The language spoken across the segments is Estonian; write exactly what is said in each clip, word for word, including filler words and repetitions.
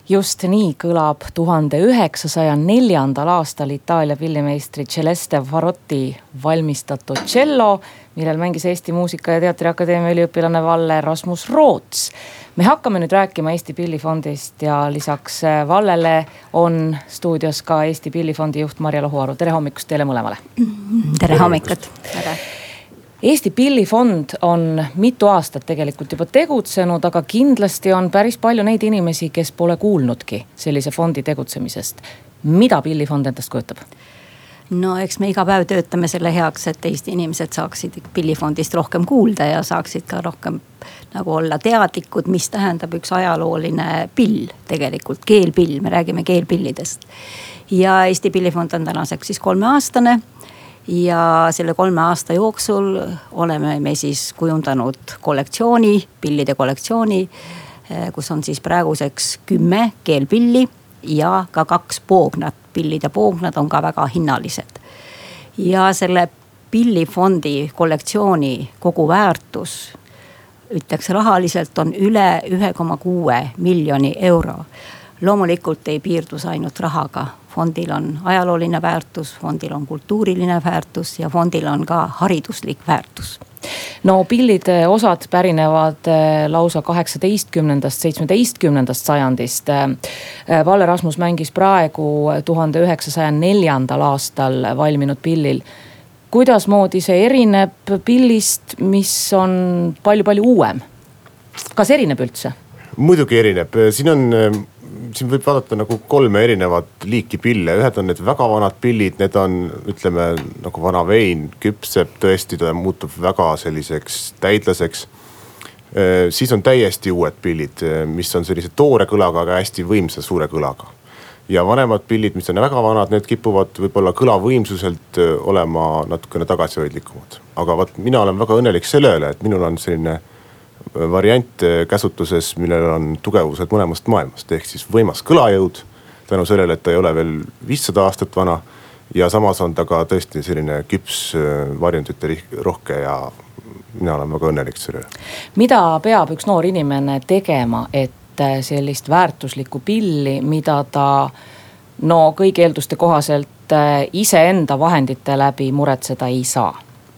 Just nii kõlab tuhande üheksasaja neljandal aastal Itaalia pillimeistri Celeste Farotti valmistatud cello, millel mängis Eesti Muusika- ja Teatriakadeemia üliõpilane Valle Rasmus Roots. Me hakkame nüüd rääkima Eesti Pillifondist ja lisaks Vallele on stuudios ka Eesti Pillifondi juht Marja Lohuaru. Tere hommikust teile mõlemale. Tere hommikut. Tere. Eesti Pillifond on mitu aastat tegelikult juba tegutsenud, aga kindlasti on päris palju neid inimesi, kes pole kuulnudki sellise fondi tegutsemisest. Mida Pillifond endast kujutab? No eks me iga päev töötame selle heaks, et Eesti inimesed saaksid Pillifondist rohkem kuulda ja saaksid ka rohkem nagu olla teadlikud, mis tähendab üks ajalooline pill, tegelikult keelpill, me räägime keelpillidest. Ja Eesti Pillifond on tänaseks siis kolmeaastane. Ja selle kolme aasta jooksul oleme me siis kujundanud kollektsiooni, pillide kollektsiooni, kus on siis praeguseks kümme keelpilli ja ka kaks poognat. Pillide poognad on ka väga hinnalised. Ja selle Pillifondi kollektsiooni kogu väärtus, ütleks rahaliselt, on üle ühe koma kuue miljoni euro. Loomulikult ei piirdus ainult rahaga. Fondil on ajalooline väärtus, fondil on kultuuriline väärtus ja fondil on ka hariduslik väärtus. No pillide osad pärinevad lausa kaheksateistkümnendast, seitsmeteistkümnendast sajandist. Valle Rasmus mängis praegu tuhande üheksasaja neljandal aastal valminud pillil. Kuidas moodi see erineb pillist, mis on palju-palju uuem? Kas erineb üldse? Muidugi erineb. Siin on... Siin võib vaadata nagu kolme erinevat liiki pille. Ühed on need väga vanad pillid, need on, ütleme, nagu vana vein, küpseb tõesti, ta muutub väga selliseks täidlaseks. Siis on täiesti uued pillid, mis on sellise toore kõlaga, aga hästi võimsa suure kõlaga. Ja vanemad pillid, mis on väga vanad, need kipuvad võib-olla kõlavõimsuselt olema natukene tagasihoidlikumad. Aga vaat, mina olen väga õnnelik selle üle, et minul on selline variant käsutuses, millel on tugevused mõlemast maailmast, ehk siis võimas kõlajõud, tänu sellele, et ta ei ole veel viissada aastat vana ja samas on ta ka tõesti selline küps varjundite rohke ja mina olen väga õnnelik selle üle. Mida peab üks noor inimene tegema, et sellist väärtuslikku pilli, mida ta no kõigi eelduste kohaselt ise enda vahendite läbi muretseda ei saa?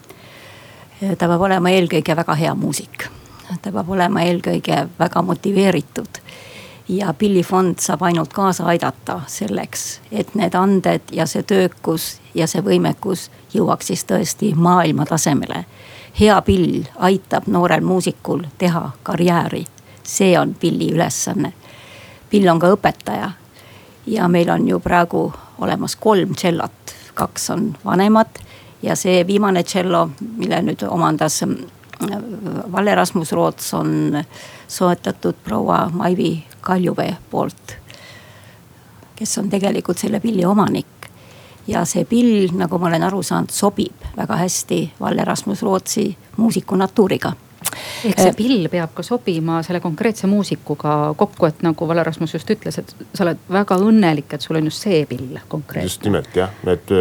Ta peab olema eelkõige väga hea muusik. Ta peab olema eelkõige väga motiveeritud ja Pillifond saab ainult kaasa aidata selleks, et need anded ja see töökus ja see võimekus jõuaks siis tõesti maailma tasemele. Hea pill aitab noorel muusikul teha karjääri. See on pilli ülesanne. Pill on ka õpetaja ja meil on ju praegu olemas kolm tšellot. Kaks on vanemad ja see viimane tšello, mille nüüd omandas Valle Rasmus Roots, on soetatud proua Maivi Kaljuvee poolt, kes on tegelikult selle pilli omanik. Ja see pill, nagu ma olen aru saanud, sobib väga hästi Valle Rasmus Rootsi muusiku natuuriga. Ehk see pill peab ka sobima selle konkreetse muusikuga kokku, et nagu Valle Rasmus just ütles, et sa oled väga õnnelik, et sul on just see pill konkreetne. Just nimelt, jah. Et,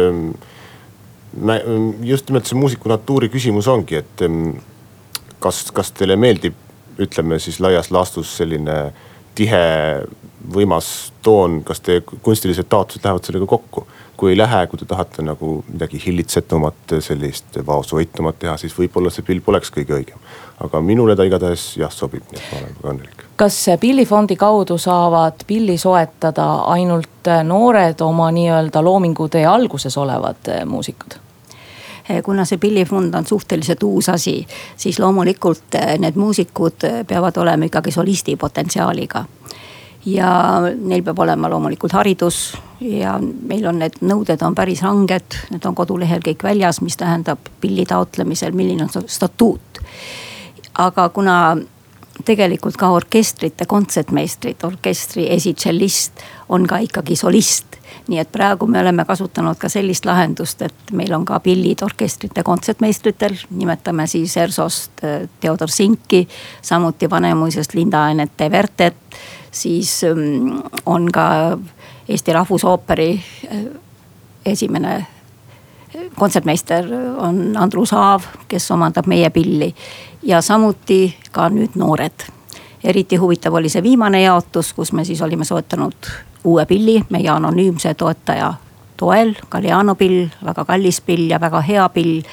just nimelt see muusiku natuuri küsimus ongi, et Kas, kas teile meeldib, ütleme siis laias laastus selline tihe võimas toon, kas te kunstilised taotlused lähevad sellega kokku? Kui ei lähe, kui te tahate nagu midagi hillitsetumat, sellist vaosuvõitumat teha, siis võib-olla see pill poleks kõige õigem. Aga minule ta igatahes jah sobib, nii et ma olen väga õnnelik. Kas Pillifondi kaudu saavad pilli soetada ainult noored oma nii-öelda loomingutee alguses olevad muusikud? Kuna see Pillifond on suhteliselt uus asi, siis loomulikult need muusikud peavad olema ikkagi solisti potentsiaaliga. Ja neil peab olema loomulikult haridus ja meil on need nõuded on päris ranged, need on kodulehel kõik väljas, mis tähendab pilli taotlemisel, milline on statuut. Aga kuna tegelikult ka orkestrite kontsertmeistrid, orkestri esitšellist on ka ikkagi solist. Nii et praegu me oleme kasutanud ka sellist lahendust, et meil on ka pillid orkestrite kontsertmeistritel, nimetame siis Ersost Theodor Sinki, samuti Vanemuisest Linda Ainete Vertet, siis on ka Eesti Rahvusooperi esimene kontsertmeister on Andrus Aav, kes omandab meie pilli ja samuti ka nüüd noored. eriti huvitav oli see viimane jaotus, kus me siis olime soetanud uue pilli meie anonüümse toetaja toel, Galliano pill, väga kallis pill ja väga hea pill.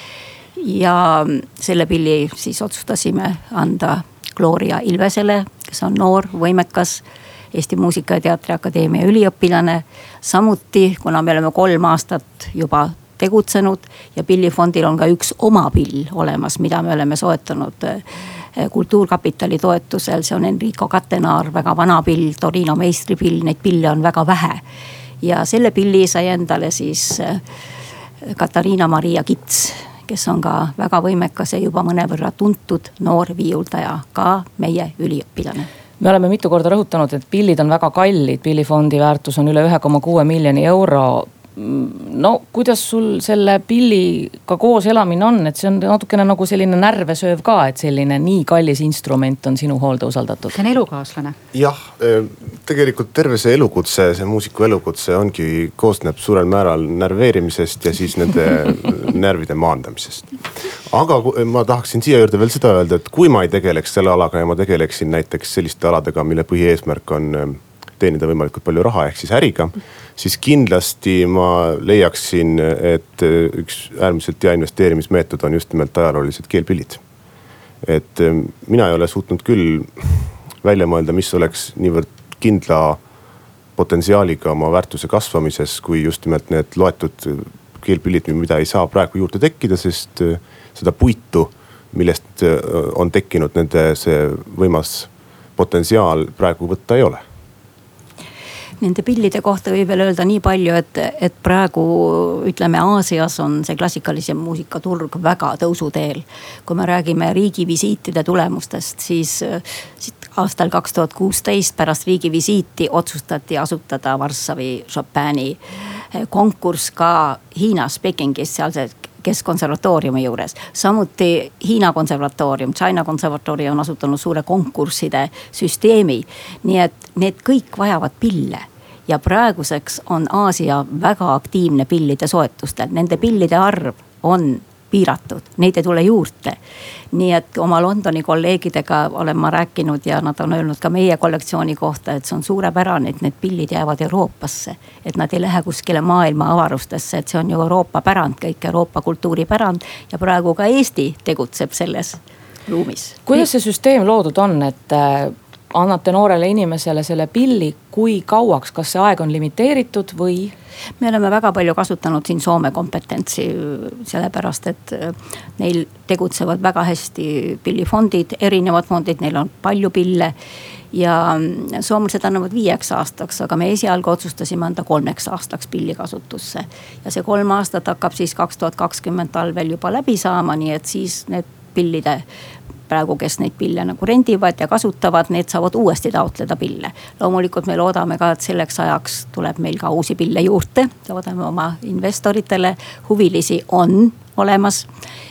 Ja selle pilli siis otsustasime anda Gloria Ilvesele, kes on noor, võimekas Eesti Muusika- ja Teatriakadeemia üliõpilane. Samuti, kuna me oleme kolm aastat juba tegutsenud ja pillifondil on ka üks oma pill olemas, mida me oleme soetanud Kultuurkapitali toetusel. See on Enrico Catenaar, väga vana pill, Torino meistripill, neid pille on väga vähe. Ja selle pilli sai endale siis Katariina Maria Kits, kes on ka väga võimekas ja juba mõnevõrra tuntud noor viiuldaja, ka meie üliõpilane. Me oleme mitu korda rõhutanud, et pillid on väga kallid, pillifondi väärtus on üle ühe koma kuue miljoni euro. No kuidas sul selle pilliga koos elamine on, et see on natukene nagu selline närvesööv ka, et selline nii kallis instrument on sinu hoolde usaldatud? See on elukaaslane. Jah, tegelikult terve see elukutse, see muusiku elukutse ongi, koosneb suurel määral närveerimisest ja siis nende närvide maandamisest. Aga ma tahaksin siia juurde veel seda öelda, et kui ma ei tegeleks selle alaga ja ma tegeleksin näiteks selliste aladega, mille põhieesmärk on teenida võimalikult palju raha ehk siis äriga, siis kindlasti ma leiaksin, et üks äärmiselt hea investeerimismeetod on just nimelt ajaloolised keelpillid. Et mina ei ole suutnud küll välja mõelda, mis oleks niivõrd kindla potentsiaaliga oma väärtuse kasvamises, kui just nimelt need loetud keelpillid, mida ei saa praegu juurde tekkida, sest seda puitu, millest on tekkinud nende see võimas potentsiaal praegu võtta ei ole. Nende pillide kohta võib veel öelda nii palju, et, et praegu ütleme Aasias on see klassikalise muusikaturg väga tõusuteel. Kui me räägime riigivisiitide tulemustest, siis aastal kaks tuhat kuusteist pärast riigivisiiti otsustati asutada Varssavi Chopini konkurss ka Hiinas, Pekingis, seal see keskkonservatooriumi juures. Samuti Hiina konservatoorium, China konservatoorium on asutanud suure konkursside süsteemi. Nii et need kõik vajavad pille. Ja praeguseks on Aasia väga aktiivne pillide soetustel. Nende pillide arv on piiratud, neid ei tule juurde. Nii et oma Londoni kolleegidega olen ma rääkinud ja nad on öelnud ka meie kollektsiooni kohta, et see on suurepärane, et need pillid jäävad Euroopasse. Et nad ei lähe kuskile maailma avarustesse, et see on ju Euroopa pärand, kõik Euroopa kultuuripärand ja praegu ka Eesti tegutseb selles ruumis. Kuidas see süsteem loodud on, et annate noorele inimesele selle pilli, kui kauaks, kas see aeg on limiteeritud või? Me oleme väga palju kasutanud siin Soome kompetentsi, sellepärast et neil tegutsevad väga hästi pillifondid, erinevad fondid, neil on palju pille ja soomlased annavad viieks aastaks, aga me esialgu otsustasime anda kolmeks aastaks pillikasutusse. Ja see kolm aastat hakkab siis kaks tuhat kakskümmend talvel juba läbi saama, nii et siis need pillide praegu, kes neid pille nagu rendivad ja kasutavad, need saavad uuesti taotleda pille. Loomulikult me loodame ka, et selleks ajaks tuleb meil ka uusi pille juurde. Loodame oma investoritele, huvilisi on olemas.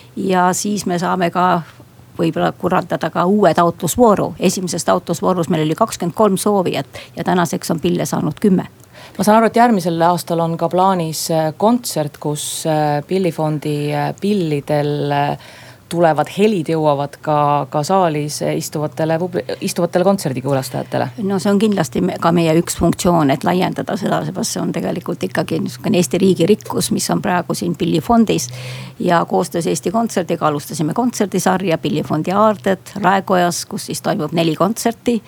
Ja siis me saame ka võib-olla korraldada ka uue taotlusvooru. Esimeses taotlusvoorus meil oli kakskümmend kolm soovijat ja tänaseks on pille saanud kümme. Ma saan aru, et järgmisel aastal on ka plaanis kontsert, kus pillifondi pillidel tulevad helid jõuavad ka, ka saalis istuvatele, istuvatele kontserdikuulastajatele. No see on kindlasti ka meie üks funktsioon, et laiendada seda, see on tegelikult ikkagi Eesti riigi rikkus, mis on praegu siin pillifondis ja koostöös Eesti Kontserdiga alustasime kontserdisarja Pillifondi aarded Raekojas, kus siis toimub neli kontserti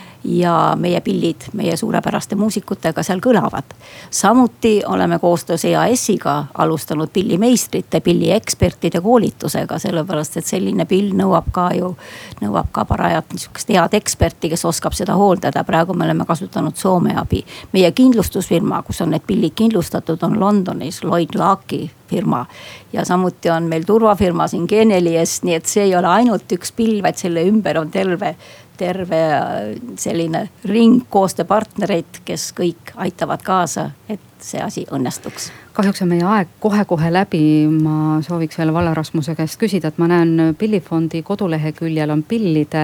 ja meie pillid meie suurepäraste muusikutega seal kõlavad. Samuti oleme koostöös E A S-iga alustanud pillimeistrite, pilliekspertide koolitusega, sellepärast et selline pill nõuab ka ju, nõuab ka parajat niisugust head eksperti, kes oskab seda hooldada. Praegu me oleme kasutanud Soome abi. Meie kindlustusfirma, kus on need pillid kindlustatud, on Londonis, Lloyd Laaki firma ja samuti on meil turvafirma siin Genelies, nii et see ei ole ainult üks pill, vaid selle ümber on terve terve selline ring koostööpartnereid, kes kõik aitavad kaasa, et see asi õnnestuks. Kahjuks on meie aeg kohe-kohe läbi. Ma sooviks veel Valle Rasmuse käest küsida, et ma näen Pillifondi kodulehe küljel on pillide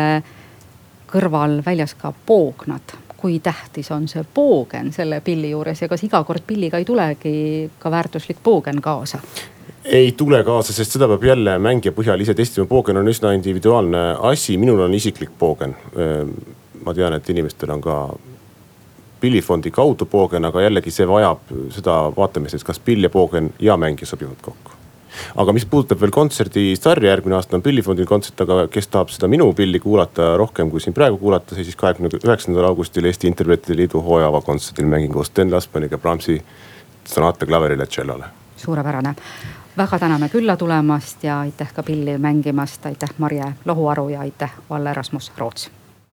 kõrval väljas ka poognad. Kui tähtis on see poogen selle pilli juures ja kas iga kord pilliga ei tulegi ka väärtuslik poogen kaasa? Ei tule kaasa, sest seda peab jälle mängija põhjal ise testima. Poogen on üsna individuaalne asi, minul on isiklik poogen. ma tean, et inimestel on ka pillifondi kaudu poogen, aga jällegi see vajab seda vaatamist, et kas pill ja poogen ja mängija sobivad kokku. Aga mis puudutab veel kontserdisarja, järgmine aasta on Pillifondil kontsert, aga kes tahab seda minu pilli kuulata rohkem kui siin praegu kuulata, siis kahekümne üheksandal augustil Eesti Interpretide Liidu hooajava kontserdil mängin koos Sten Laspaniga Brahmsi sonaate klaverile tšellole. Suurepärane. Väga täname külla tulemast ja aitäh ka pilli mängimast. Aitäh Marje Lohuaru ja aitäh Valle Rasmus Roots.